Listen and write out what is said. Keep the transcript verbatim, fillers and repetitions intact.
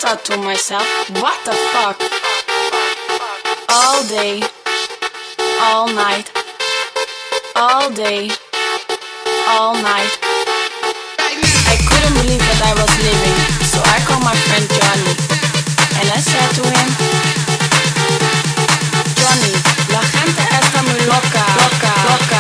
thought to myself, what the fuck? All day, all night, all day, all night. I couldn't believe that I was living, so I called my friend Johnny, and I said to him, Johnny, la gente está muy loca, loca, loca.